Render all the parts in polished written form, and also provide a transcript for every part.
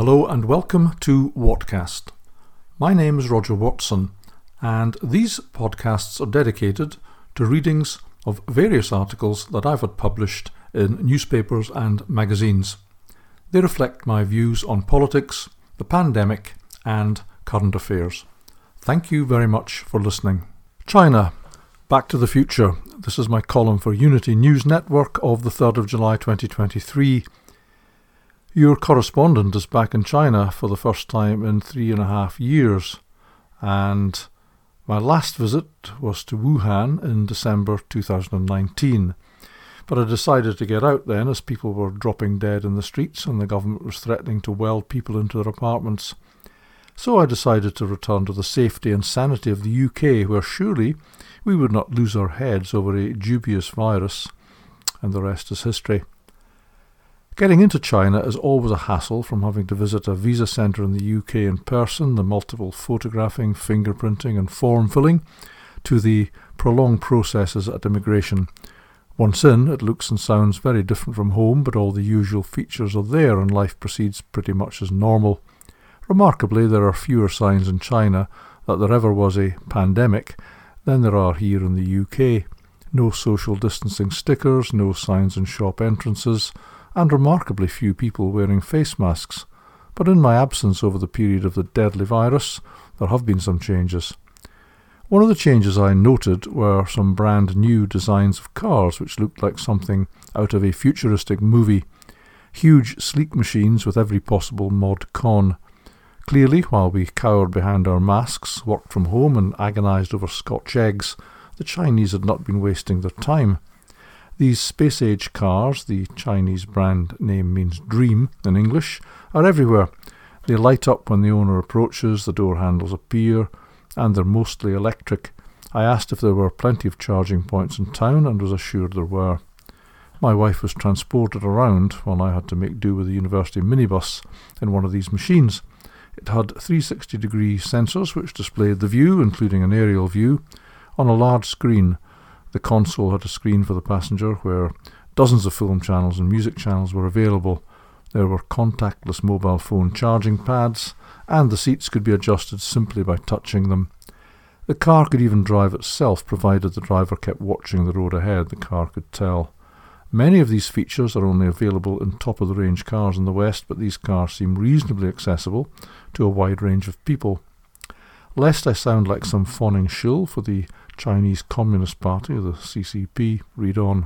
Hello and welcome to Wattcast. My name is Roger Watson, and these podcasts are dedicated to readings of various articles that I've had published in newspapers and magazines. They reflect my views on politics, the pandemic, and current affairs. Thank you very much for listening. China, Back to the Future. This is my column for Unity News Network of the 3rd of July 2023. Your correspondent is back in China for the first time in 3.5 years, and my last visit was to Wuhan in December 2019. But I decided to get out then as people were dropping dead in the streets and the government was threatening to weld people into their apartments. So I decided to return to the safety and sanity of the UK, where surely we would not lose our heads over a dubious virus, and the rest is history. Getting into China is always a hassle, from having to visit a visa centre in the UK in person, the multiple photographing, fingerprinting and form filling, to the prolonged processes at immigration. Once in, it looks and sounds very different from home, but all the usual features are there and life proceeds pretty much as normal. Remarkably, there are fewer signs in China that there ever was a pandemic than there are here in the UK. No social distancing stickers, no signs in shop entrances, and remarkably few people wearing face masks. But in my absence over the period of the deadly virus, there have been some changes. One of the changes I noted were some brand new designs of cars which looked like something out of a futuristic movie. Huge, sleek machines with every possible mod con. Clearly, while we cowered behind our masks, worked from home and agonised over Scotch eggs, the Chinese had not been wasting their time. These space-age cars, the Chinese brand name means dream in English, are everywhere. They light up when the owner approaches, the door handles appear, and they're mostly electric. I asked if there were plenty of charging points in town and was assured there were. My wife was transported around while I had to make do with a university minibus in one of these machines. It had 360-degree sensors which displayed the view, including an aerial view, on a large screen. The console had a screen for the passenger where dozens of film channels and music channels were available. There were contactless mobile phone charging pads, and the seats could be adjusted simply by touching them. The car could even drive itself, provided the driver kept watching the road ahead, the car could tell. Many of these features are only available in top-of-the-range cars in the West, but these cars seem reasonably accessible to a wide range of people. Lest I sound like some fawning shill for the Chinese Communist Party, the CCP, read on.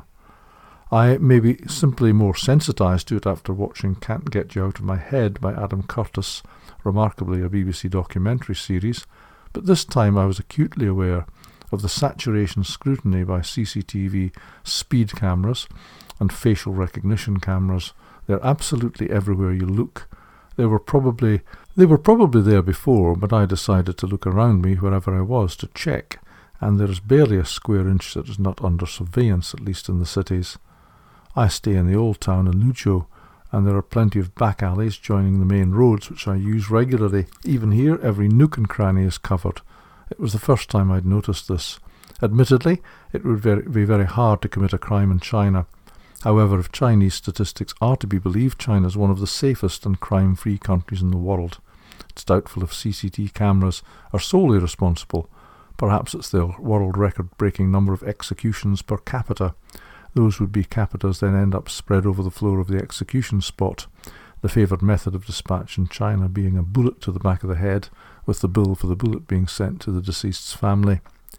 I may be simply more sensitised to it after watching Can't Get You Out of My Head by Adam Curtis, remarkably a BBC documentary series, but this time I was acutely aware of the saturation scrutiny by CCTV speed cameras and facial recognition cameras. They're absolutely everywhere you look. They were probably there before, but I decided to look around me wherever I was to check, and there is barely a square inch that is not under surveillance, at least in the cities. I stay in the old town in Luzhou, and there are plenty of back alleys joining the main roads which I use regularly. Even here, every nook and cranny is covered. It was the first time I'd noticed this. Admittedly, it would be very hard to commit a crime in China. However, if Chinese statistics are to be believed, China is one of the safest and crime-free countries in the world. It's doubtful if CCTV cameras are solely responsible. Perhaps it's the world record-breaking number of executions per capita. Those would-be capitas then end up spread over the floor of the execution spot, the favoured method of dispatch in China being a bullet to the back of the head, with the bill for the bullet being sent to the deceased's family.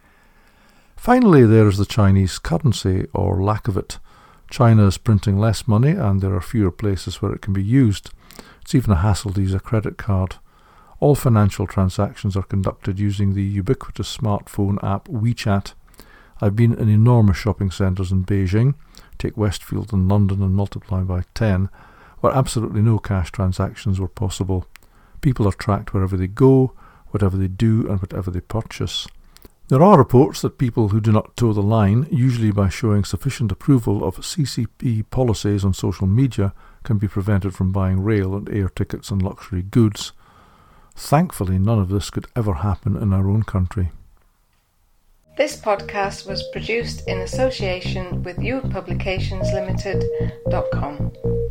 Finally, there is the Chinese currency, or lack of it. China is printing less money, and there are fewer places where it can be used. It's even a hassle to use a credit card. All financial transactions are conducted using the ubiquitous smartphone app WeChat. I've been in enormous shopping centres in Beijing, take Westfield in London and multiply by 10, where absolutely no cash transactions were possible. People are tracked wherever they go, whatever they do and whatever they purchase. There are reports that people who do not toe the line, usually by showing sufficient approval of CCP policies on social media, can be prevented from buying rail and air tickets and luxury goods. Thankfully, none of this could ever happen in our own country. This podcast was produced in association with youthpublicationslimited.com.